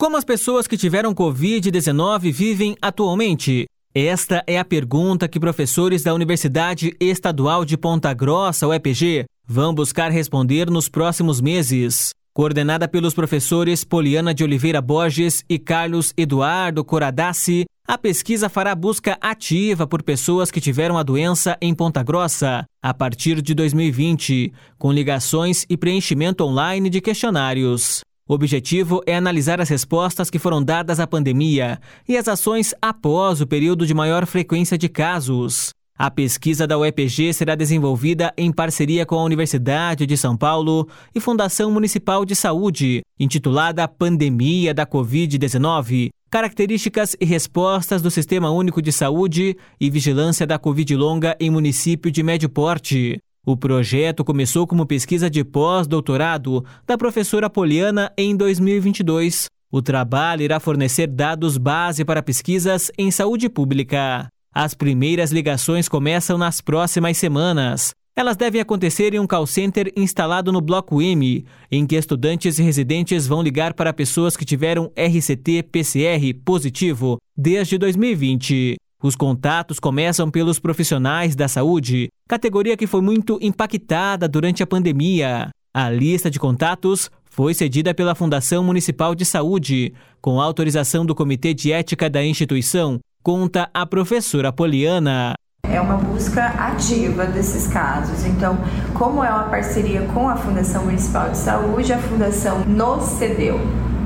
Como as pessoas que tiveram Covid-19 vivem atualmente? Esta é a pergunta que professores da Universidade Estadual de Ponta Grossa, UEPG, vão buscar responder nos próximos meses. Coordenada pelos professores Poliana de Oliveira Borges e Carlos Eduardo Coradassi, a pesquisa fará busca ativa por pessoas que tiveram a doença em Ponta Grossa a partir de 2020, com ligações e preenchimento online de questionários. O objetivo é analisar as respostas que foram dadas à pandemia e as ações após o período de maior frequência de casos. A pesquisa da UEPG será desenvolvida em parceria com a Universidade de São Paulo e Fundação Municipal de Saúde, intitulada Pandemia da Covid-19, Características e Respostas do Sistema Único de Saúde e Vigilância da Covid longa em município de médio porte. O projeto começou como pesquisa de pós-doutorado da professora Poliana em 2022. O trabalho irá fornecer dados base para pesquisas em saúde pública. As primeiras ligações começam nas próximas semanas. Elas devem acontecer em um call center instalado no Bloco M, em que estudantes e residentes vão ligar para pessoas que tiveram RCT-PCR positivo desde 2020. Os contatos começam pelos profissionais da saúde, categoria que foi muito impactada durante a pandemia. A lista de contatos foi cedida pela Fundação Municipal de Saúde, com autorização do Comitê de Ética da instituição, conta a professora Poliana. É uma busca ativa desses casos. Então, como é uma parceria com a Fundação Municipal de Saúde, a Fundação nos cedeu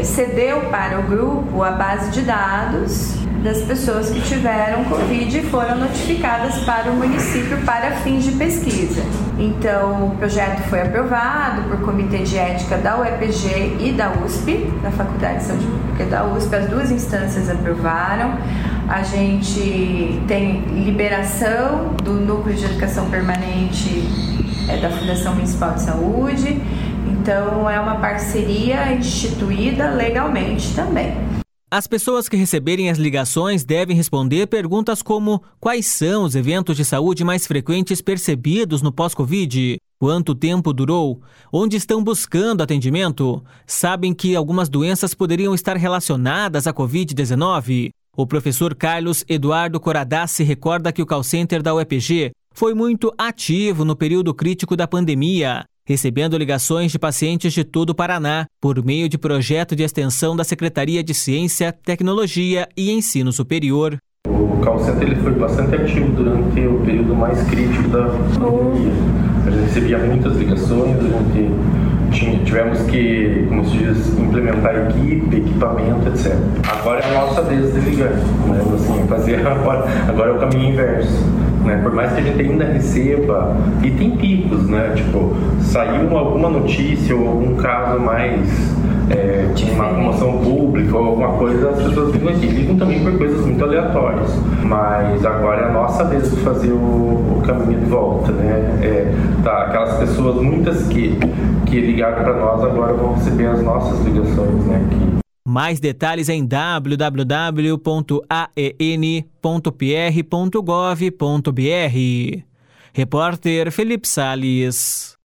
para o grupo a base de dados das pessoas que tiveram Covid e foram notificadas para o município para fins de pesquisa. Então, o projeto foi aprovado por Comitê de Ética da UEPG e da USP, da Faculdade de Saúde Pública da USP, as duas instâncias aprovaram. A gente tem liberação do Núcleo de Educação Permanente da Fundação Municipal de Saúde, então é uma parceria instituída legalmente também. As pessoas que receberem as ligações devem responder perguntas como: quais são os eventos de saúde mais frequentes percebidos no pós-Covid? Quanto tempo durou? Onde estão buscando atendimento? Sabem que algumas doenças poderiam estar relacionadas à Covid-19? O professor Carlos Eduardo Coradassi recorda que o call center da UEPG foi muito ativo no período crítico da pandemia, recebendo ligações de pacientes de todo o Paraná, por meio de projeto de extensão da Secretaria de Ciência, Tecnologia e Ensino Superior. O call center ele foi bastante ativo durante o período mais crítico da pandemia. A gente recebia muitas ligações, tivemos que, como se diz, implementar equipamento, etc. Agora é a nossa vez de ligar, né? Assim, agora é o caminho inverso. Né? Por mais que a gente ainda receba, e tem picos, né? Tipo, saiu alguma notícia ou algum caso mais uma comoção pública ou alguma coisa, as pessoas ligam também por coisas muito aleatórias. Mas agora é a nossa vez de fazer o caminho de volta, né? Aquelas pessoas, muitas que ligaram para nós, agora vão receber as nossas ligações, né? Mais detalhes em www.aen.pr.gov.br. Repórter Felipe Salles.